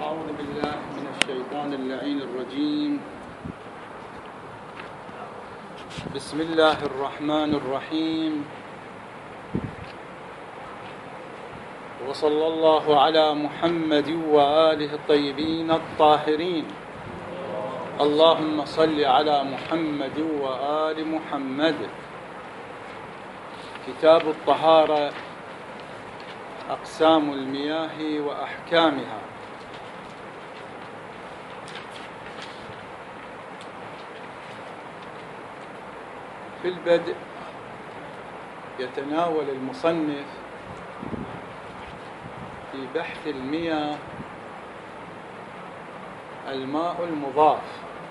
أعوذ بالله من الشيطان اللعين الرجيم. بسم الله الرحمن الرحيم، وصلى الله على محمد وآله الطيبين الطاهرين. اللهم صل على محمد وآل محمد. كتاب الطهارة، أقسام المياه وأحكامها. في البدء يتناول المصنف في بحث المياه الماء المضاف،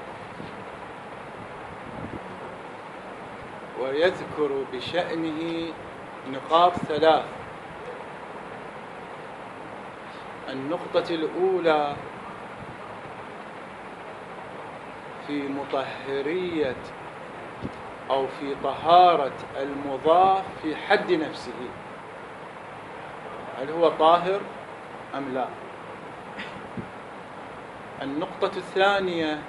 ويذكر بشأنه نقاط ثلاث. النقطة الأولى في مطهرية أو في طهارة المضاف في حد نفسه، هل هو طاهر أم لا؟ النقطة الثانية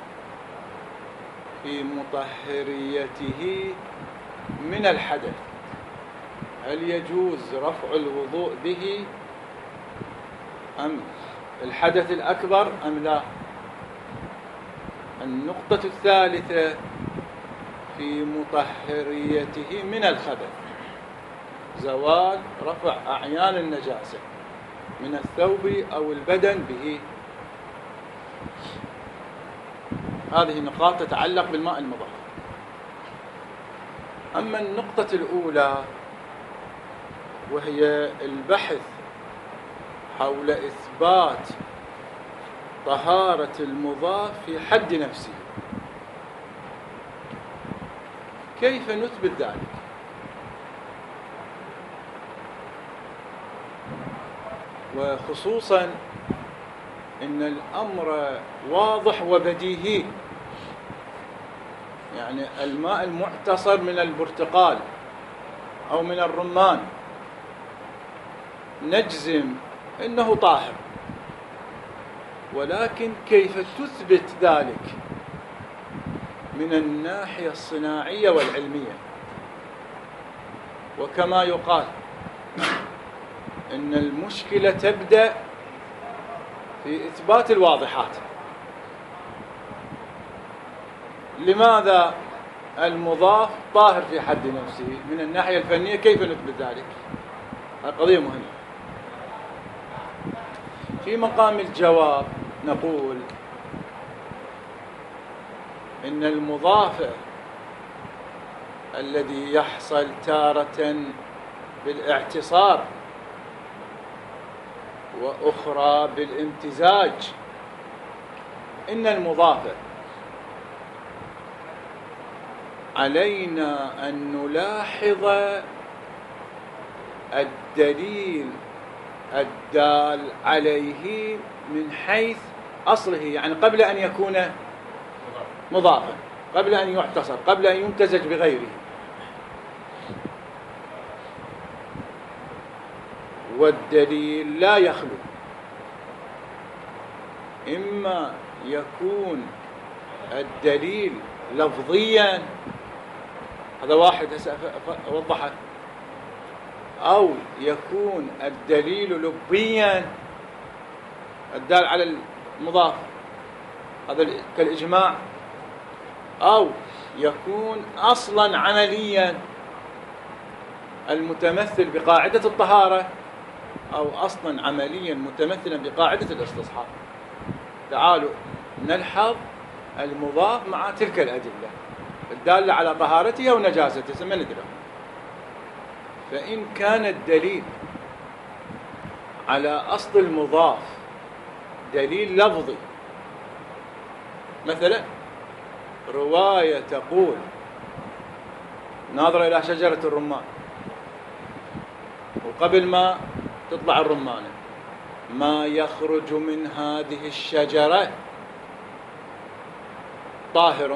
في مطهريته من الحدث، هل يجوز رفع الوضوء به أم الحدث الأكبر أم لا؟ النقطة الثالثة في مطهريته من الخبث، زوال رفع أعيان النجاسة من الثوب أو البدن به. هذه نقاط تتعلق بالماء المضاف. أما النقطة الأولى وهي البحث حول إثبات طهارة المضاف في حد نفسه، كيف نثبت ذلك؟ وخصوصا إن الأمر واضح وبديهي، يعني الماء المعتصر من البرتقال أو من الرمان نجزم إنه طاهر، ولكن كيف تثبت ذلك من الناحية الصناعية والعلمية؟ وكما يقال إن المشكلة تبدأ في إثبات الواضحات. لماذا المضاف طاهر في حد نفسه؟ من الناحية الفنية كيف نثبت ذلك؟ هذه قضية مهمة. في مقام الجواب نقول إن المضاف الذي يحصل تارة بالاعتصار وأخرى بالامتزاج، إن المضاف علينا أن نلاحظ الدليل الدال عليه من حيث أصله، يعني قبل أن يكون مضافا، قبل أن يعتصر، قبل أن يمتزج بغيره. والدليل لا يخلو، إما يكون الدليل لفظيا، هذا واحد أوضحه، أو يكون الدليل لبيا الدال على المضاف، هذا كالإجماع، أو يكون أصلا عمليا المتمثل بقاعدة الطهارة، أو أصلا عمليا متمثلا بقاعدة الاستصحاب. تعالوا نلحظ المضاف مع تلك الأدلة الدالة على طهارته ونجاسته، ثم ندرك. فإن كان الدليل على أصل المضاف دليل لفظي، مثلا رواية تقول ناظر إلى شجرة الرمان، وقبل ما تطلع الرمانة ما يخرج من هذه الشجرة طاهر،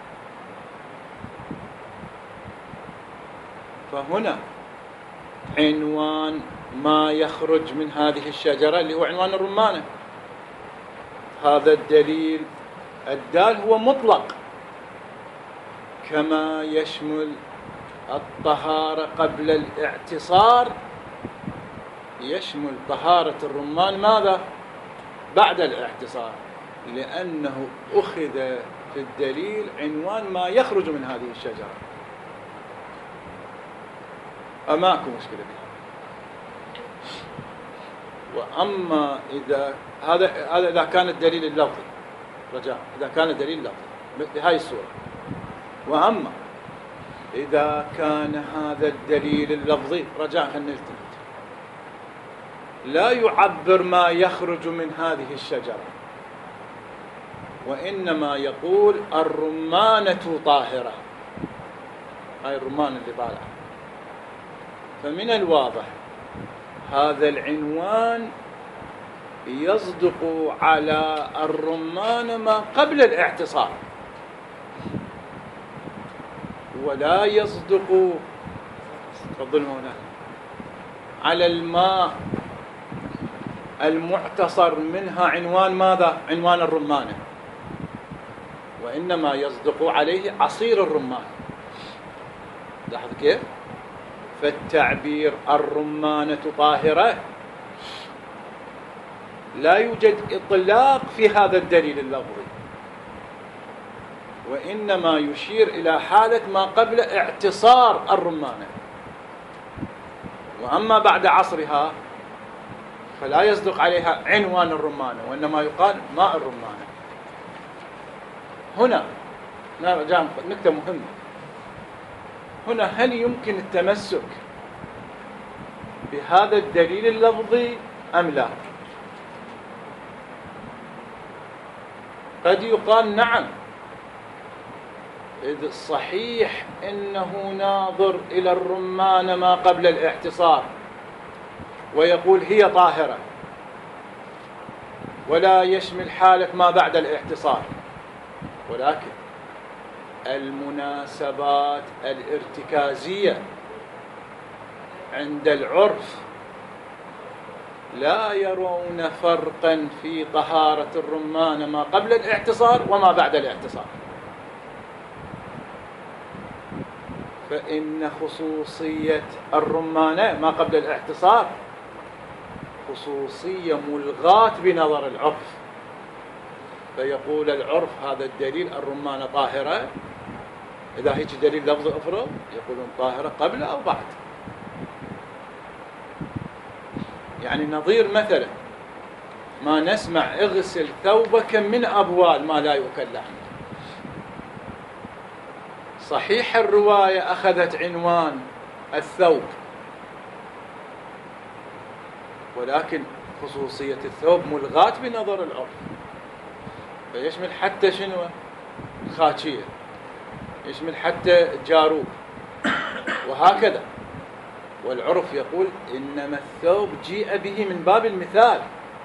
فهنا عنوان ما يخرج من هذه الشجرة اللي هو عنوان الرمانة، هذا الدليل الدال هو مطلق، كما يشمل الطهارة قبل الاعتصار يشمل طهارة الرمان ماذا؟ بعد الاعتصار، لأنه أخذ في الدليل عنوان ما يخرج من هذه الشجرة. أماكو مشكلة بها. وأما هذا إذا كان الدليل اللفظي، رجاء إذا كان الدليل اللفظي بهاي الصورة. وأما إذا كان هذا الدليل اللفظي، رجاء نلتفت، لا يعبر ما يخرج من هذه الشجرة، وإنما يقول الرمانة طاهرة، هاي الرمان اللي طالع. فمن الواضح هذا العنوان يصدق على الرمان ما قبل الاعتصار، ولا يصدق تفضل مولانا على الماء المعتصر منها عنوان ماذا؟ عنوان الرمانة، وإنما يصدق عليه عصير الرمان. لاحظ كيف؟ فالتعبير الرمانة طاهرة لا يوجد إطلاق في هذا الدليل اللفظي، وإنما يشير إلى حالة ما قبل اعتصار الرمانة. وأما بعد عصرها فلا يصدق عليها عنوان الرمانة، وإنما يقال ماء الرمانة. هنا نرجع نكتة مهمة. هنا هل يمكن التمسك بهذا الدليل اللفظي أم لا؟ قد يقال نعم، إذ صحيح إنه ناظر إلى الرمان ما قبل الاعتصار ويقول هي طاهرة، ولا يشمل حالة ما بعد الاعتصار، ولكن المناسبات الارتكازية عند العرف لا يرون فرقا في طهارة الرمان ما قبل الاعتصار وما بعد الاعتصار. فإن خصوصية الرمانة ما قبل الاعتصار خصوصية ملغاة بنظر العرف، فيقول العرف هذا الدليل الرمانة طاهرة، إذا هيك دليل لفظ أفرض يقولون طاهرة قبل أو بعد. يعني نظير مثلا ما نسمع اغسل ثوبك من أبوال ما لا يؤكل لحمه. صحيح الرواية أخذت عنوان الثوب، ولكن خصوصية الثوب ملغاة بنظر العرف، فيشمل حتى شنو؟ الخاتشية، يشمل حتى الجاروب، وهكذا. والعرف يقول إنما الثوب جيء به من باب المثال،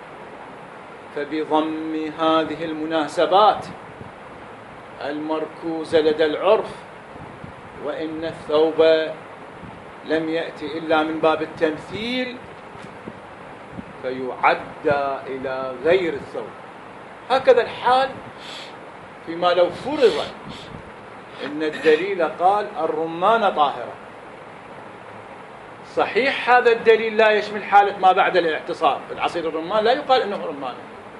فبضم هذه المناسبات المركوزة لدى العرف، وإن الثوب لم يأتي إلا من باب التمثيل، فيعدى إلى غير الثوب. هكذا الحال فيما لو فرض إن الدليل قال الرمانة طاهرة. صحيح هذا الدليل لا يشمل حالة ما بعد الاعتصار، العصير الرمان لا يقال إنه رمانة،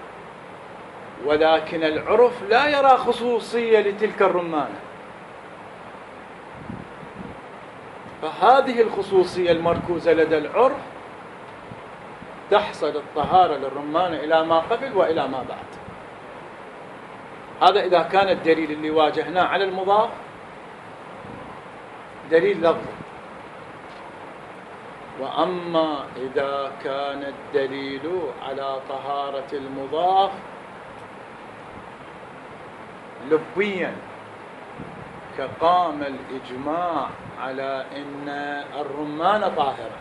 ولكن العرف لا يرى خصوصية لتلك الرمانة، فهذه الخصوصية المركوزة لدى العرف تحصل الطهارة للرمانة إلى ما قبل وإلى ما بعد. هذا إذا كان الدليل اللي واجهناه على المضاف دليل لفظي. وأما إذا كان الدليل على طهارة المضاف لفظيا، كقام الإجماع على أن الرمانة طاهرة،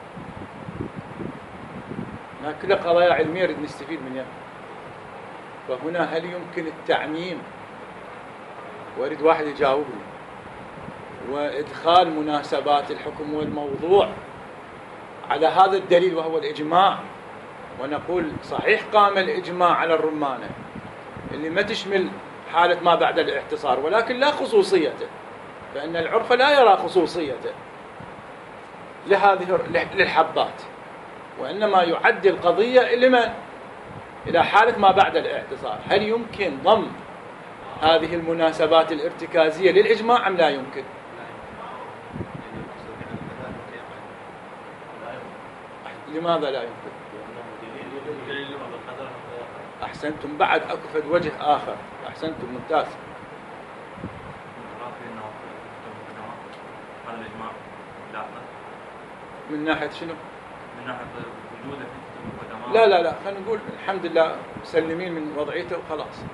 ما كل قضايا علمية نريد نستفيد منها. فهنا هل يمكن التعميم؟ وأريد واحد يجاوبني. وإدخال مناسبات الحكم والموضوع على هذا الدليل وهو الإجماع ونقول صحيح قام الإجماع على الرمانة اللي ما تشمل حالة ما بعد الاعتصار، ولكن لا خصوصيته، فإن العرف لا يرى خصوصيته للحبات، وإنما يعد القضية لمن؟ إلى حالة ما بعد الاعتصار. هل يمكن ضم هذه المناسبات الارتكازية للإجماع أم لا يمكن؟ لماذا لا يمكن؟ أحسنتم، بعد أكو فد وجه آخر، أحسنتم ممتاز. من ناحية شنو؟ من ناحية وجوده في لا لا لا، خلينا نقول الحمد لله مسلمين من وضعيته وخلاص.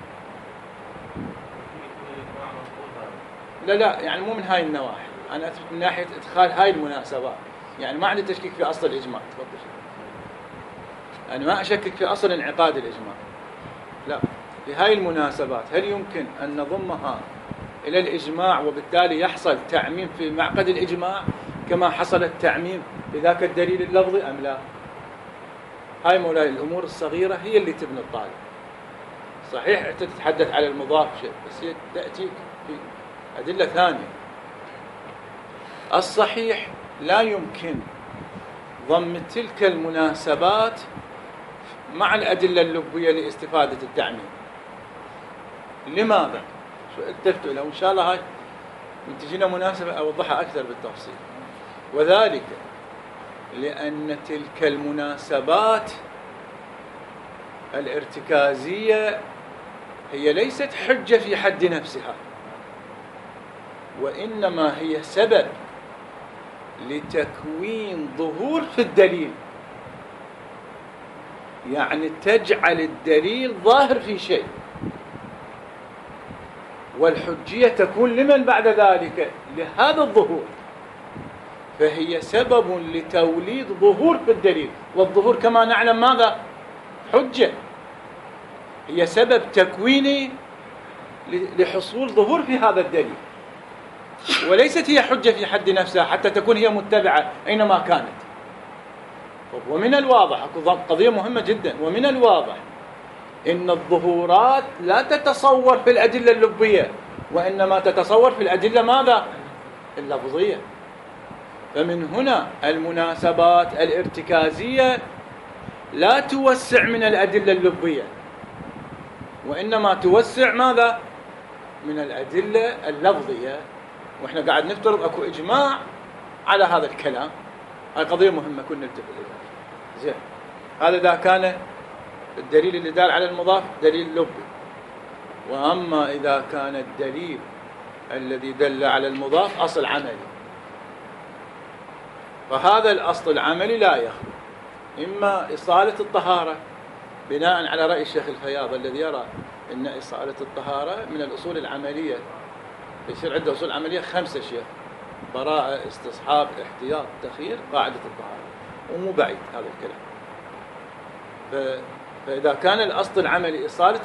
لا لا، يعني مو من هاي النواحي، أنا أثبت من ناحية إدخال هاي المناسبات، يعني ما عندي تشكيك في أصل الإجماع. تفضل. أنا ما أشكك في أصل انعقاد الإجماع، لا، في هاي المناسبات هل يمكن أن نضمها إلى الإجماع وبالتالي يحصل تعميم في معقد الإجماع كما حصل التعميم بذاك الدليل اللفظي أم لا؟ هاي مولاي الأمور الصغيرة هي اللي تبني الطالب. صحيح أنت تتحدث على المضاف شيء، بس هي تأتيك في أدلة ثانية. الصحيح لا يمكن ضم تلك المناسبات مع الأدلة اللبية لاستفادة التعميم. لماذا؟ شو التفتوا له؟ إن شاء الله هاي من تجينا مناسبة أوضحها أكثر بالتفصيل. وذلك لأن تلك المناسبات الارتكازية هي ليست حجة في حد نفسها، وإنما هي سبب لتكوين ظهور في الدليل، يعني تجعل الدليل ظاهر في شيء، والحجية تكون لمن بعد ذلك؟ لهذا الظهور. فهي سبب لتوليد ظهور في الدليل، والظهور كما نعلم ماذا؟ حجة. هي سبب تكويني لحصول ظهور في هذا الدليل، وليست هي حجة في حد نفسها حتى تكون هي متبعة أينما كانت. ومن الواضح، قضية مهمة جدا، ومن الواضح إن الظهورات لا تتصور في الأدلة اللبية، وإنما تتصور في الأدلة ماذا؟ اللفظية. فمن هنا المناسبات الارتكازية لا توسع من الأدلة اللبية، وإنما توسع ماذا؟ من الأدلة اللفظية. وإحنا قاعد نفترض أكو إجماع على هذا الكلام. هاي قضية مهمة كنا نلتفت إليها. زين، هذا إذا كان الدليل اللي دال على المضاف دليل لبي. وأما إذا كان الدليل الذي دل على المضاف أصل عملي، فهذا الأصل العملي لا يخلو إما إصالة الطهارة بناء على رأي الشيخ الفياض الذي يرى أن إصالة الطهارة من الأصول العملية، يصير عنده أصول عملية 5 أشياء: براءة، استصحاب، احتياط، تخيير، قاعدة الطهارة، ومو بعيد هذا الكلام. فإذا كان الأصل العملي إصالة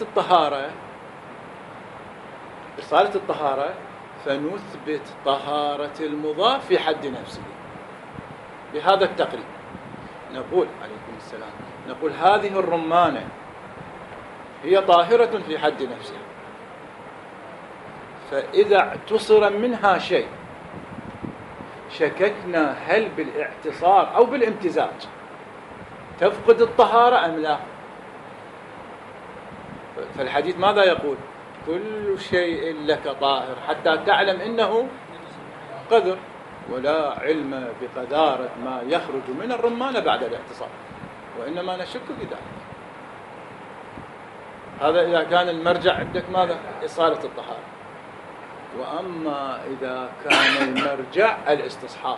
الطهارة فنثبت طهارة المضاف في حد نفسه بهذا التقريب. نقول عليكم السلام، نقول هذه الرمانة هي طاهرة في حد نفسها، فإذا اعتصر منها شيء شككنا هل بالاعتصار أو بالامتزاج تفقد الطهارة أم لا. فالحديث ماذا يقول؟ كل شيء لك طاهر حتى تعلم إنه قذر، ولا علم بقذارة ما يخرج من الرمانة بعد الاعتصار، وإنما نشك في ذلك. هذا إذا كان المرجع عندك ماذا؟ إصالة الطهارة. وأما إذا كان المرجع الاستصحاب،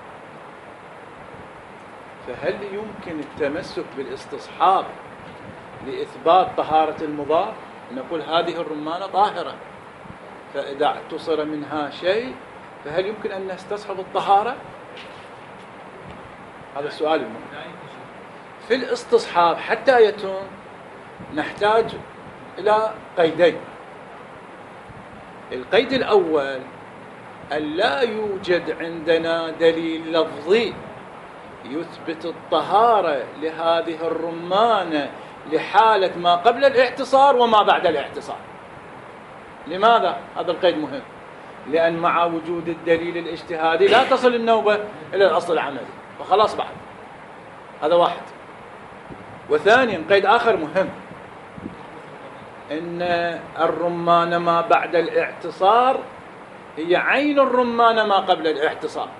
فهل يمكن التمسك بالاستصحاب لإثبات طهارة المضاف؟ نقول هذه الرمانة طاهرة، فإذا اعتصر منها شيء فهل يمكن أن نستصحب الطهارة؟ هذا السؤال المهم. في الاستصحاب حتى يتم نحتاج إلى قيدين. القيد الأول أن لا يوجد عندنا دليل لفظي يثبت الطهارة لهذه الرمانة لحالة ما قبل الاعتصار وما بعد الاعتصار. لماذا؟ هذا القيد مهم، لأن مع وجود الدليل الاجتهادي لا تصل النوبة إلى الأصل العملي، فخلاص بعد. هذا واحد. وثانيا قيد آخر مهم، إن الرمانة ما بعد الاعتصار هي عين الرمانة ما قبل الاعتصار،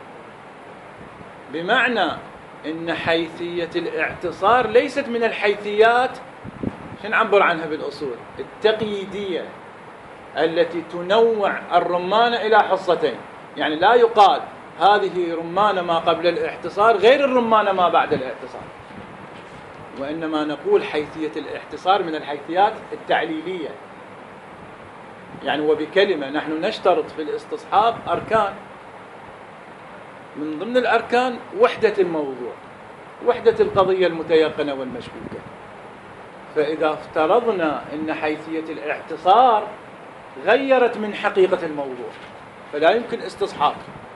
بمعنى إن حيثية الاعتصار ليست من الحيثيات شو نعبر عنها بالأصول التقييدية التي تنوع الرمانة إلى حصتين. يعني لا يقال هذه رمانة ما قبل الاعتصار غير الرمانة ما بعد الاعتصار، وإنما نقول حيثية الاعتصار من الحيثيات التعليلية. يعني وبكلمة نحن نشترط في الاستصحاب أركان، من ضمن الأركان وحدة الموضوع، وحدة القضية المتيقنة والمشكوكة. فإذا افترضنا أن حيثية الاعتصار غيرت من حقيقة الموضوع فلا يمكن استصحاب،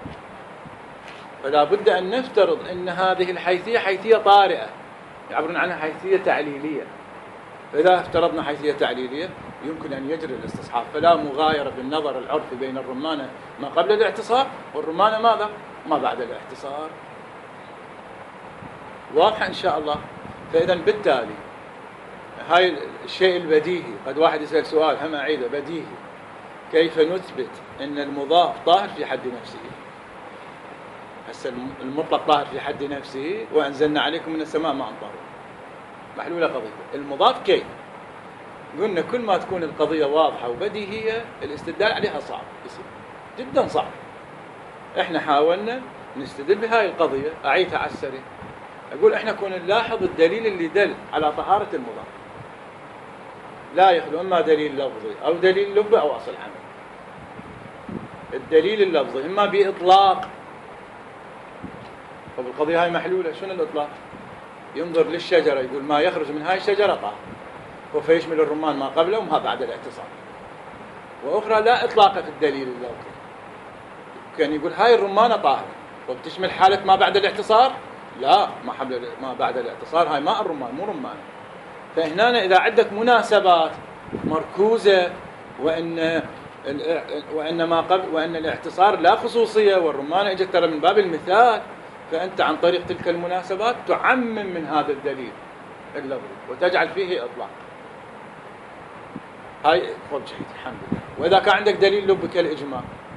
فلا بد أن نفترض أن هذه الحيثية حيثية طارئة يعبرون عنها حيثية تعليلية. فإذا افترضنا حيثية تعليلية يمكن أن يجري الاستصحاب، فلا مغايرة بالنظر العرفي بين الرمانة ما قبل الاعتصار والرمانة ماذا؟ ما بعد الاعتصار. واضحة إن شاء الله. فإذا بالتالي هاي الشيء البديهي، قد واحد يسأل سؤال هم أعيده بديهي، كيف نثبت أن المضاف طاهر في حد نفسه؟ هسه المطلق طاهر في حد نفسه وأنزلنا عليكم من السماء ماء طهور، محلولة قضية. المضاف كيف؟ قلنا كل ما تكون القضية واضحة وبديهية الاستدلال عليها صعب، يصير جدا صعب. احنا حاولنا نستدل بهاي القضية، أعيدها على السريع. أقول احنا كنا نلاحظ الدليل اللي دل على طهارة المضاف لا يخلو إما دليل لفظي أو دليل لغوي أو أصل عمل. الدليل اللفظي إما بإطلاق، طب القضية هاي محلولة، شنو الإطلاق؟ ينظر للشجرة يقول ما يخرج من هاي الشجرة طاهر، وفيشمل الرمان ما قبله وما بعد الاعتصار. وأخرى لا إطلاق في الدليل اللفظي، كان يقول هاي الرمانة طاهرة وبتشمل حالة ما بعد الاعتصار؟ لا، ما بعد الاعتصار هاي ماء الرمان مو رمان. فهنا إذا عندك مناسبات مركوزة وأن ما قبل وأن الاعتصار لا خصوصية والرمانة اجت ترى من باب المثال، فأنت عن طريق تلك المناسبات تعمم من هذا الدليل اللفظي وتجعل فيه إطلاق. هاي خذ جيد الحمد لله. وإذا كان عندك دليل لب كالإجماع،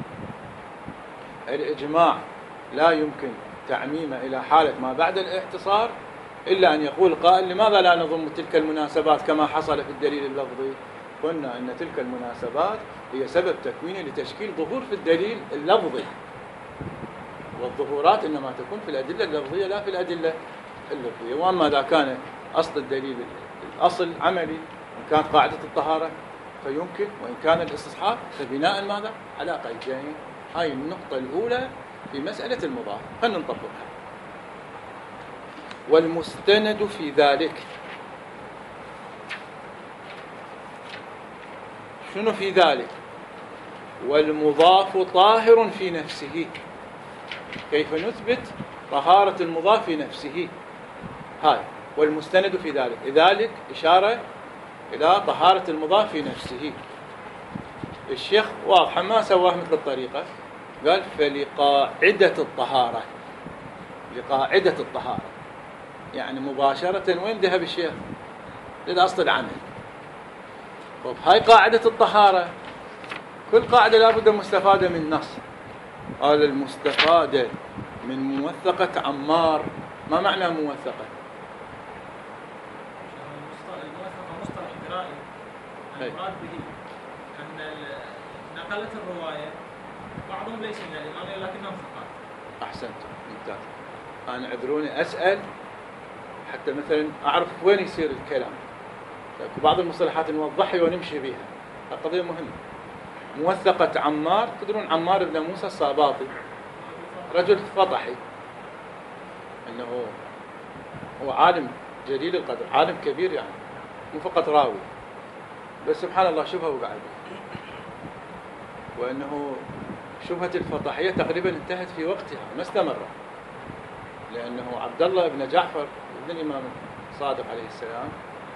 الإجماع لا يمكن تعميمه إلى حالة ما بعد الاعتصار إلا أن يقول قائل لماذا لا نضم تلك المناسبات كما حصل في الدليل اللفظي؟ قلنا أن تلك المناسبات هي سبب تكوينه لتشكيل ظهور في الدليل اللفظي، والظهورات إنما تكون في الأدلة اللفظية لا في الأدلة اللفظية. وأما إذا كان أصل الدليل الأصل عملي وإن كانت قاعدة الطهارة فيمكن، وإن كان الاستصحاب فبناء ماذا؟ على قيدين. هاي النقطة الأولى في مسألة المضاف، خلينا نطبقها. والمستند في ذلك، شنو في ذلك؟ والمضاف طاهر في نفسه. كيف نثبت طهارة المضاف في نفسه؟ هاي والمستند في ذلك، لذلك إشارة إلى طهارة المضاف في نفسه. الشيخ واضح ما سواه مثل الطريقة، قال فلقاعدة الطهارة، لقاعدة الطهارة، يعني مباشرة وين ذهب الشيخ؟ للأصل العمل. طب هاي قاعدة الطهارة، كل قاعدة لابد مستفادة من نص. قال المستفادة من موثقة عمار. ما معنى موثقة؟ الموثقة مصطلح قرائي، المراد به أن نقلت الرواية بعضهم ليس من الإمام لكنهم ثقات. أحسنت، ممتاز. أنا اعذروني أسأل حتى مثلا أعرف وين يصير الكلام. بعض المصطلحات نوضحها ونمشي بها، القضية مهمة. موثقة عمار، تدرون عمار بن موسى الصاباطي رجل فطحي، أنه هو عالم جليل القدر، عالم كبير يعني، مو فقط راوي، بس سبحان الله شبهه وقعد. وأنه شبهة الفطحية تقريبا انتهت في وقتها ما استمرت، لأنه عبد الله بن جعفر ابن الإمام الصادق عليه السلام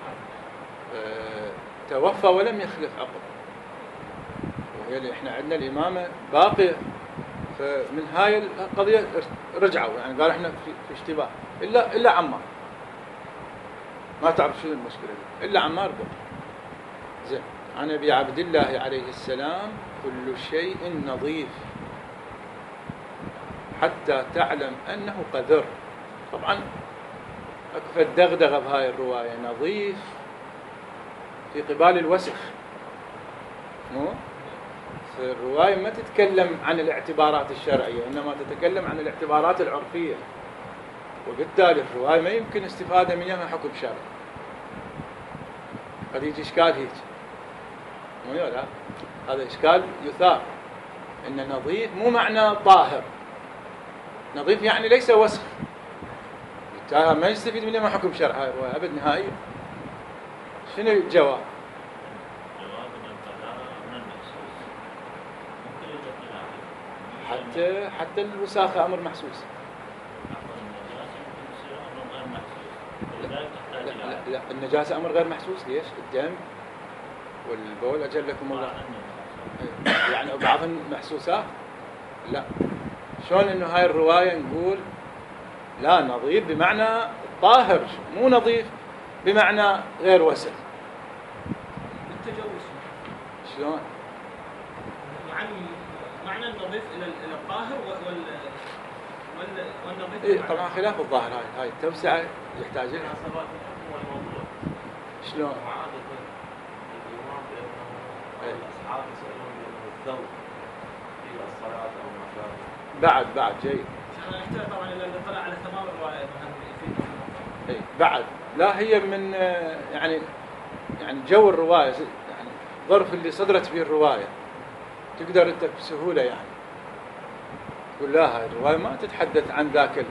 توفى ولم يخلف عقب، وهي اللي احنا عندنا الإمامة باقية. فمن هاي القضية رجعوا، يعني قال احنا في اشتباه، إلا عمار ما تعرف شنو المشكلة دي. إلا عمار بقى. زين. عن أبي عبد الله عليه السلام كل شيء نظيف حتى تعلم أنه قذر. طبعا أكفى الدغدغة بهاي الرواية، نظيف في قبال الوسخ. مو في الرواية ما تتكلم عن الاعتبارات الشرعية، إنما تتكلم عن الاعتبارات العرفية، وبالتالي الرواية ما يمكن استفادة منها حكم شرعي. قد يجي إشكال هيك، مو لا، هذا إشكال يثار. إن نظيف مو معنى طاهر، نظيف يعني ليس وسخ، بالتالي ما يستفيد منها ما حكم شرعي هاي الرواية أبد نهائيا. شنو الجواب؟ حتى الوساخة أمر محسوس. لا النجاسة أمر غير محسوس. ليش؟ الدم والبول أجل لكم الله، يعني بعضهم محسوسات. لا، شلون إنه هاي الرواية نقول لا نظيف بمعنى طاهر، مو نظيف بمعنى غير وسخ. التجوز شلون؟ يعني معنى النظيف إلى الطاهر والنظيف إيه طبعا خلاف الظاهر. هاي التوسعة يحتاج لها. شلون؟ الأصحاب يسألون بأنه الثوب إلى الصلاة أو ما شابه. بعد جيد. أنا أحتاج طبعا إلى الاطلاع على تمام الرواية. إيه بعد لا، هي من يعني جو الرواية، يعني ظرف اللي صدرت فيه الرواية تقدر أنت بسهولة يعني تقول لا هاي الرواية ما تتحدث عن ذاك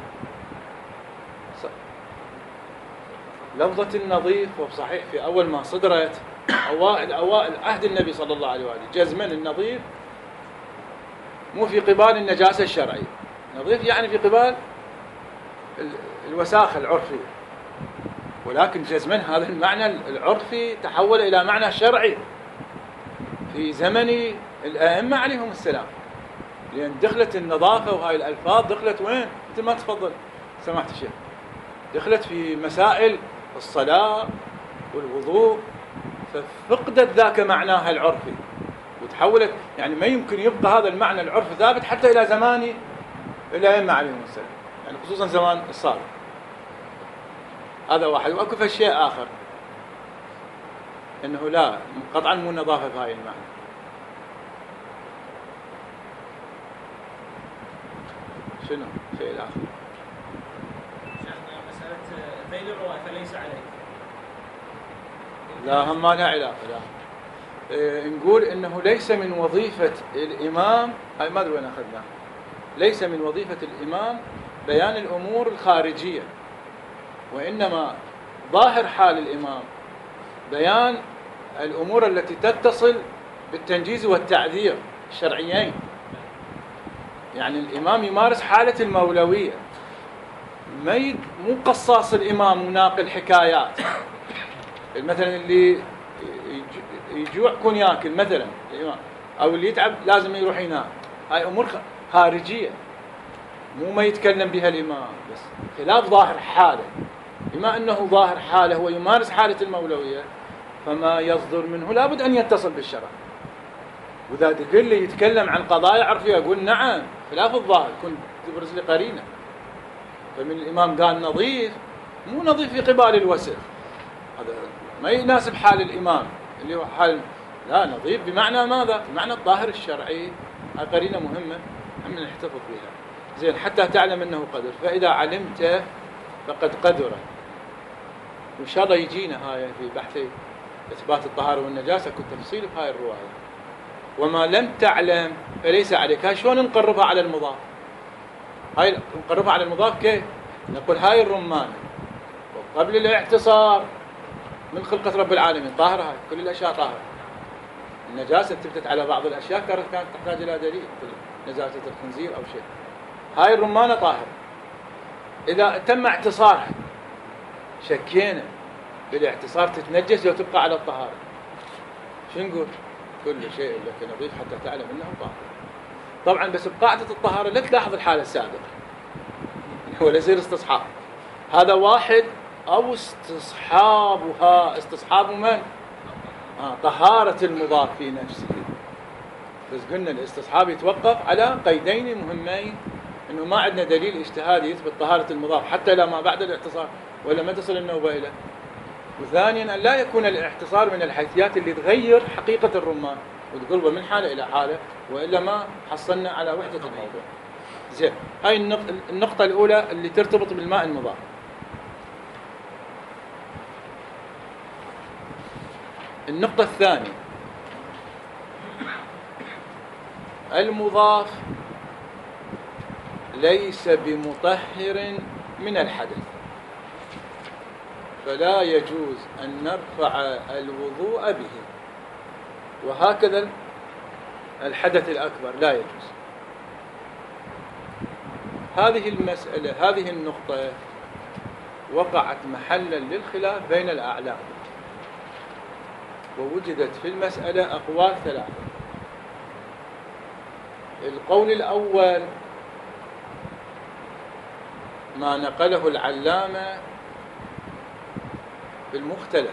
لفظة النظيف. وبصحيح في أول ما صدرت أوائل عهد النبي صلى الله عليه وآله جزما النظيف مو في قبال النجاسة الشرعية، نظيف يعني في قبال الوساخة العرفية، ولكن جزما هذا المعنى العرفي تحول إلى معنى شرعي في زمن الأئمة عليهم السلام، لأن دخلت النظافة وهاي الألفاظ دخلت وين؟ مثل ما تفضل سماحة الشيخ، دخلت في مسائل الصلاة والوضوء، ففقدت ذاك معناها العرفي وتحولت، يعني ما يمكن يبقى هذا المعنى العرفي ثابت حتى إلى زمان الأئمة عليهم السلام، يعني خصوصا زمان الصادق. هذا واحد. وأكو شيء آخر إنه لا قطعا مو نظافة في هاي المعنى. شنو شيء الآخر؟ مسألة ذيل الرواية فليس عليه. لا هم ما لها علاقة. لا نقول إنه ليس من وظيفة الإمام، هاي ما أدري وين أخذناه، ليس من وظيفة الإمام بيان الأمور الخارجية، وإنما ظاهر حال الإمام بيان الأمور التي تتصل بالتنجيز والتعذير الشرعيين. يعني الإمام يمارس حالة المولوية، مو قصاص الإمام وناقل حكايات. مثلا اللي يجوع يكون ياكل مثلا الإمام، أو اللي يتعب لازم يروح ينام. هاي أمور خارجية مو ما يتكلم بها الإمام، بس خلاف ظاهر حاله. بما أنه ظاهر حاله هو يمارس حالة المولوية، فما يصدر منه لابد أن يتصل بالشرع. وإذا تقول لي يتكلم عن قضايا عرفية أقول نعم، خلاف الظاهر كنت تبرز لي قرينة. فمن الإمام قال نظيف، مو نظيف في قبال الوسخ، هذا ما يناسب حال الإمام اللي هو حال، لا نظيف بمعنى ماذا؟ بمعنى الظاهر الشرعي. هذه قرينة مهمة هم نحتفظ بها. زين، حتى تعلم أنه قدر، فإذا علمت فقد قدر. وإن شاء الله يجينا هاي في بحث إثبات الطهارة والنجاسة كنت تفصيل في هاي الرواية. وما لم تعلم فليس عليك. هاي شلون نقربها على المضاف؟ هاي نقربها على المضاف كيف؟ نقول هاي الرمانة وقبل الاعتصار من خلقة رب العالمين طاهرة، هاي كل الأشياء طاهرة. النجاسة تثبت على بعض الأشياء كانت تحتاج إلى دليل، نجاسة الخنزير أو شيء. هاي الرمانة طاهرة. إذا تم اعتصارها شكينا بالاعتصار تتنجس لو تبقى على الطهارة، شو نقول؟ كل شيء لك نضيف حتى تعلم أنه طاهر. طبعا بس بقاعدة الطهارة لا تلاحظ الحالة السابقة ولا يصير استصحاب. هذا واحد أو استصحابها، استصحاب من؟ طهارة المضاف في نفسه. بس قلنا الاستصحاب يتوقف على قيدين مهمين، انه ما عندنا دليل اجتهادي يثبت طهارة المضاف حتى لا ما بعد الاعتصار ولا ما تصل النوبة إليه. وثانيا أن لا يكون الاعتصار من الحيثيات اللي تغير حقيقة الرمان وتقلبه من حالة إلى حالة، وإلا ما حصلنا على وحدة الموضوع. زين، هاي النقطة الأولى اللي ترتبط بالماء المضاف. النقطة الثانية، المضاف ليس بمطهر من الحدث، فلا يجوز أن نرفع الوضوء به، وهكذا الحدث الأكبر لا يجوز. هذه المسألة، هذه النقطة وقعت محلا للخلاف بين الأعلام، ووجدت في المسألة أقوال ثلاثة. القول الأول ما نقله العلامة بالمختلف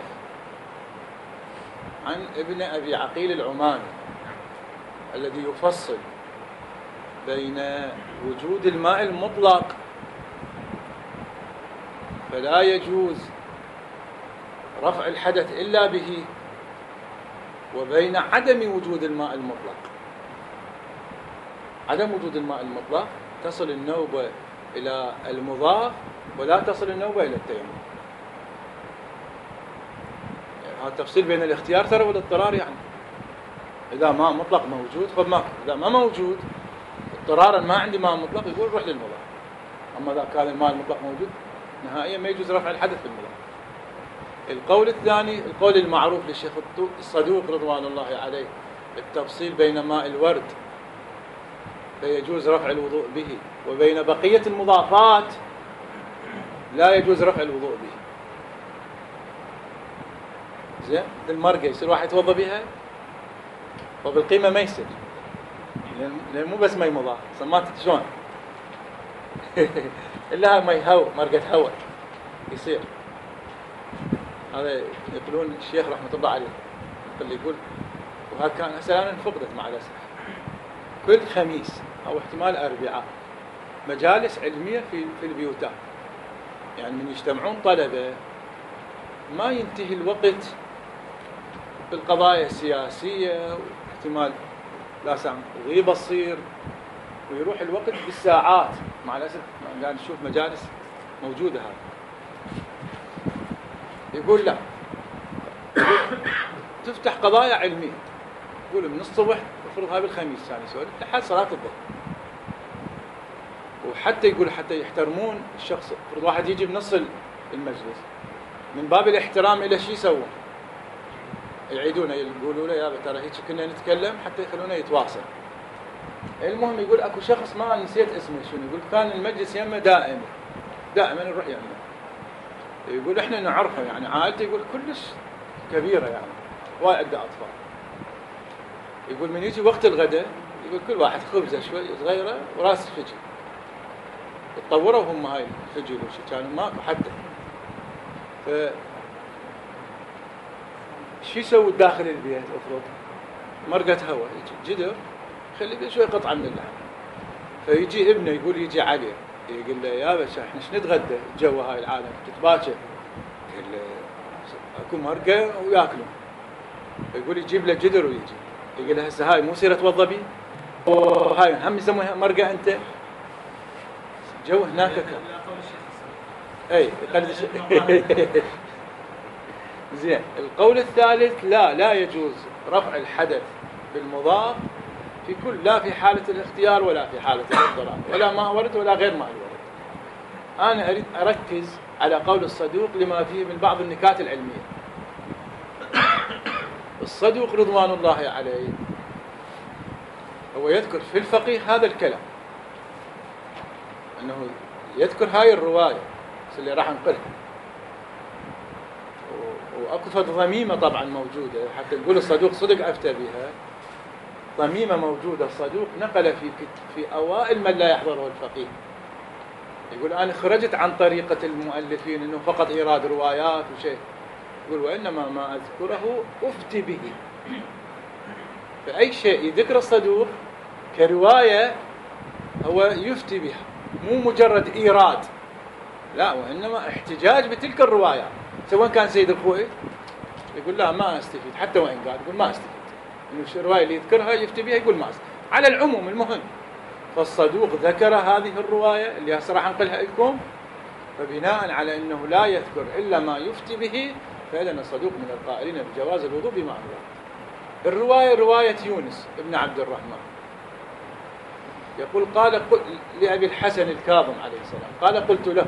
عن ابن أبي عقيل العماني الذي يفصل بين وجود الماء المطلق فلا يجوز رفع الحدث إلا به، وبين عدم وجود الماء المطلق. عدم وجود الماء المطلق تصل النوبة إلى المضاف ولا تصل النوبة إلى التيمم. هذا التفصيل بين الاختيار ترى والاضطرار. يعني إذا ماء مطلق موجود فما، إذا ما موجود اضطرارا ما عندي ماء مطلق يقول روح للمضاف. أما إذا كان الماء المطلق موجود نهائيا ما يجوز رفع الحدث في المضاف. القول الثاني القول المعروف للشيخ الصدوق رضوان الله عليه، التفصيل بين ماء الورد فيجوز رفع الوضوء به، وبين بقية المضافات لا يجوز رفع الوضوء به. زين، المرقة يصير واحد يتوضا بها وبالقيمة ما يصير، لأن مو بس مي مضاف، سمات شلون إلا مي هو، مرقة هواء يصير. هذا يقولون الشيخ رحمة الله عليه اللي يقول، وهذا كان هسه أنا فقدت مع الأسف، كل خميس أو احتمال أربعاء مجالس علمية في البيوتات، يعني من يجتمعون طلبة ما ينتهي الوقت بالقضايا السياسية، واحتمال لا سامح غيبة تصير، ويروح الوقت بالساعات. مع الأسف قاعد نشوف مجالس موجودة هذه. يقول لا، تفتح قضايا علمية، يقول من الصبح افرض هاي بالخميس يعني سؤال لحد صلاة الظهر، وحتى يقول حتى يحترمون الشخص. افرض واحد يجي بنص المجلس من باب الاحترام إلى شيء يسوون، يعيدونه يقولوا له يا ترى هيك كنا نتكلم حتى يخلونه يتواصل. المهم يقول اكو شخص ما نسيت اسمه شنو، يقول كان المجلس يمه دائما نروح يمه، يقول احنا نعرفه يعني عائلته، يقول كلش كبيره يعني وايد عنده اطفال. يقول من يجي وقت الغداء يقول كل واحد خبزه شوي صغيره وراس فجل، تطوروا هم هاي الفجل وشي كانوا ماكو حتى. ف شو يسوي داخل البيت؟ افرض مرقة هواء جدر خلي بيه شوي قطعه من اللحم، فيجي ابنه يقول يجي عليه يقول له يا باشا احنا ايش نتغدى جو هاي العالم تتباكى، يقول له اكو مرقه وياكلون، يقول يجيب له جدر ويجي يقول له هسه هاي مو سيره توضى بي، هاي هم يسموها مرقه انت جو هناك اي قلد زين. القول الثالث لا يجوز رفع الحدث بالمضاف في كل، لا في حالة الاختيار ولا في حالة الاضطرار، ولا ما ورد ولا غير ما ورد. أنا أريد أركز على قول الصدوق لما فيه من بعض النكات العلمية. الصدوق رضوان الله عليه هو يذكر في الفقه هذا الكلام، أنه يذكر هاي الرواية اللي راح نقلها، واكو فد ضميمة طبعا موجودة حتى نقول الصدوق صدق أفتى بها. ضميمة موجودة الصدوق نقل في أوائل من لا يحضره الفقيه، يقول أنا خرجت عن طريقة المؤلفين أنه فقط إيراد روايات وشيء، يقول وإنما ما أذكره أفتي به. فأي شيء يذكر الصدوق كرواية هو يفتي بها، مو مجرد إيراد، لا، وإنما احتجاج بتلك الروايات. سواء كان سيد الخوئي يقول لا ما أستفيد، حتى وإن قال يقول ما أستفيد، إنه الرواية اللي يذكرها يفتي بها يقول ما أستفيد، على العموم المهم. فالصدوق ذكر هذه الرواية اللي هسه راح أنقلها لكم، فبناء على أنه لا يذكر إلا ما يفتي به، فإذا الصدوق من القائلين بجواز الوضوء بماء الورد. الرواية رواية يونس ابن عبد الرحمن، يقول قال لأبي الحسن الكاظم عليه السلام قال قلت له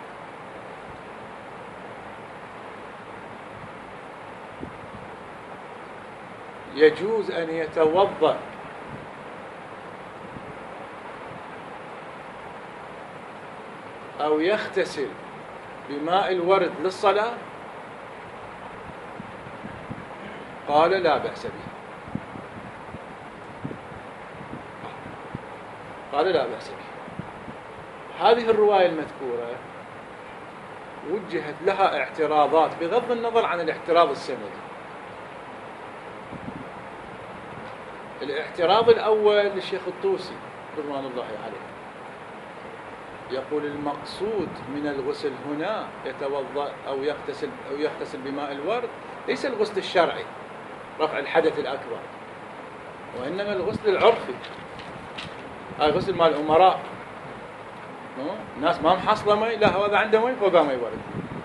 يجوز أن يتوضأ أو يغتسل بماء الورد للصلاة؟ قال لا بأس به. قال لا بأس به. هذه الرواية المذكورة وجهت لها اعتراضات بغض النظر عن الاعتراض السندي. الاعتراض الأول للشيخ الطوسي رضوان الله عليه، يقول المقصود من الغسل هنا يتوضأ أو يغتسل بماء الورد ليس الغسل الشرعي رفع الحدث الأكبر، وإنما الغسل العرفي، هاي غسل مال الأمراء، الناس ما محصلة مي، لا هذا عنده مي فوقها مي ورد.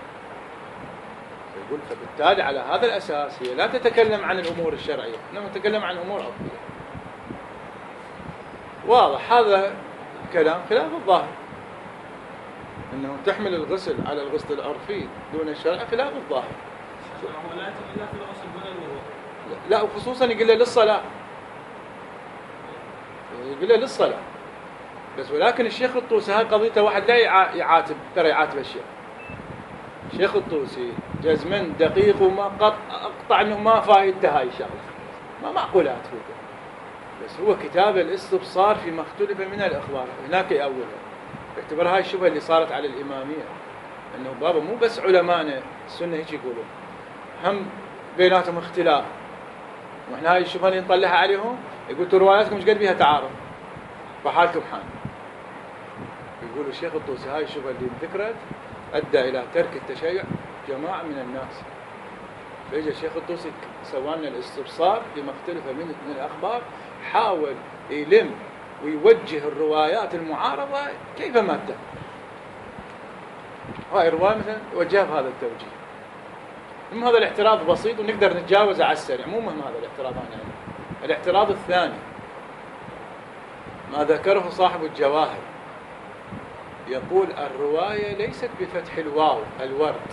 يقول فبالتالي على هذا الأساس هي لا تتكلم عن الأمور الشرعية، إنما تتكلم عن أمور عرفية. واضح هذا كلام خلاف الظاهر، انه تحمل الغسل على الغسل العرفي دون الشرع خلاف الظاهر. هو لا يتم الا في الغسل دون الوضوء. لا، وخصوصا يقول له للصلاه، يقول له للصلاه بس. ولكن الشيخ الطوسي هاي قضيته واحد لا يعاتب، ترى يعاتب الشيخ. الشيخ الطوسي جزما دقيق وما اقطع انه ما فائدته هاي الشغله، ما معقوله تفوته. بس هو كتاب الاستبصار فيما اختلف من الاخبار هناك يأولها، باعتبار هاي الشبهه اللي صارت على الاماميه، انه بابا مو بس علماءنا السنه هيك يقولون، هم بيناتهم اختلاف، واحنا هاي الشبهه اللي نطلعها عليهم يقول رواياتكم ايش قد بيها تعارض، فحالكم حال. يقول الشيخ الطوسي هاي الشبهه اللي ذكرت ادى الى ترك التشيع جماعه من الناس. فاجى الشيخ الطوسي سوى لنا الاستبصار فيما اختلف من الاخبار، حاول يلم ويوجه الروايات المعارضة كيفما اتفق. هاي الرواية مثلا وجهها بهذا التوجيه. المهم هذا الاعتراض بسيط ونقدر نتجاوزه على السريع، مو مهم هذا الاعتراض يعني. الاعتراض الثاني ما ذكره صاحب الجواهر، يقول الرواية ليست بفتح الواو الورد،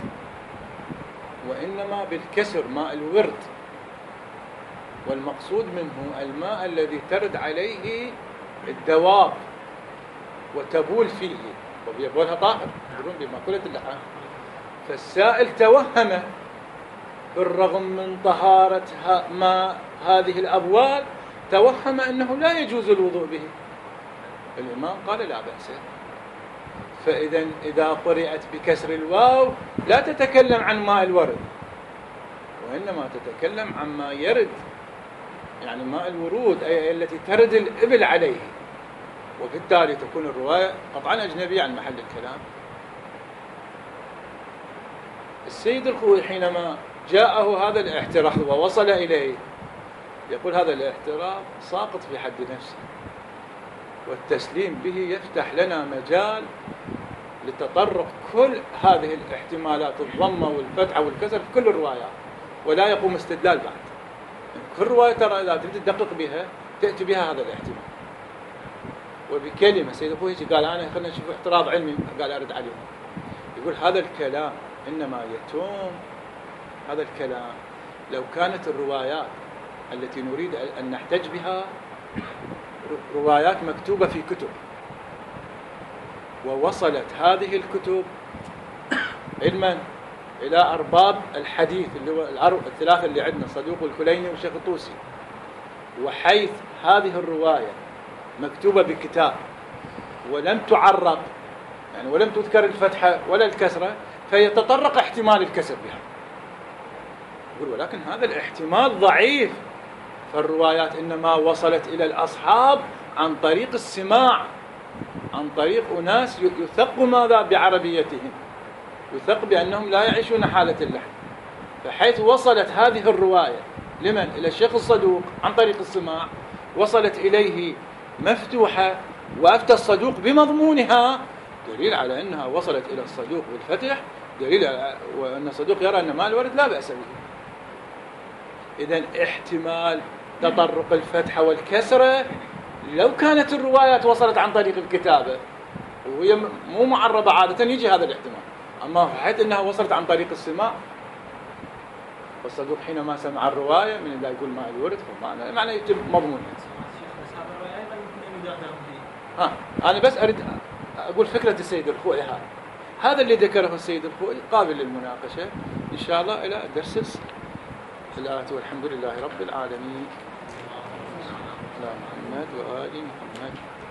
وإنما بالكسر ماء الورد، والمقصود منه الماء الذي ترد عليه الدواب وتبول فيه، وبيبولها طاهر يقولون بمأكولة اللحم. فالسائل توهم بالرغم من طهارة ما هذه الأبوال، توهم أنه لا يجوز الوضوء به. الإمام قال لا بأس. فإذا إذا قرأت بكسر الواو لا تتكلم عن ماء الورد، وإنما تتكلم عن ما يرد، يعني ماء الورود أي التي ترد الإبل عليه، وبالتالي تكون الرواية قطعا أجنبية عن محل الكلام. السيد الخوئي حينما جاءه هذا الاعتراض ووصل إليه يقول هذا الاعتراض ساقط في حد نفسه، والتسليم به يفتح لنا مجال لتطرق كل هذه الاحتمالات، الضمة والفتحة والكسر في كل الروايات، ولا يقوم استدلال بعد. كل رواية ترى إذا تريد تدقق بها تأتي بها هذا الاحتمال. وبكلمة سيد الخوئي قال أنا خلنا نشوف اعتراض علمي، قال أرد عليهم. يقول هذا الكلام إنما يتم، هذا الكلام لو كانت الروايات التي نريد أن نحتج بها روايات مكتوبة في كتب، ووصلت هذه الكتب علما إلى أرباب الحديث اللي هو الثلاثة اللي عندنا، صدوق والكليني والشيخ الطوسي. وحيث هذه الرواية مكتوبة بكتاب ولم تعرق، يعني ولم تذكر الفتحة ولا الكسرة، فيتطرق احتمال الكسر بها. يقول ولكن هذا الاحتمال ضعيف، فالروايات إنما وصلت إلى الأصحاب عن طريق السماع، عن طريق أناس يثق ماذا بعربيتهم، يثق بأنهم لا يعيشون حالة اللحن. فحيث وصلت هذه الرواية لمن؟ إلى الشيخ الصدوق عن طريق السماع، وصلت إليه مفتوحة وأفتى الصدوق بمضمونها، دليل على أنها وصلت إلى الصدوق بالفتح، دليل على وأن الصدوق يرى أن ما الورد لا بأس به. إذن احتمال تطرق الفتحة والكسرة لو كانت الروايات وصلت عن طريق الكتابة وهي مو معربة عادة يجي هذا الاحتمال، أما حيث أنها وصلت عن طريق السماع، والصدوق حينما سمع الرواية من لا يقول ما الورد معنى يتم مضمون. أنا بس أريد أقول فكرة السيد الخوئي هذا اللي ذكره السيد الخوئي قابل للمناقشة إن شاء الله إلى درس الآتي، والحمد لله رب العالمين. على محمد وآل محمد.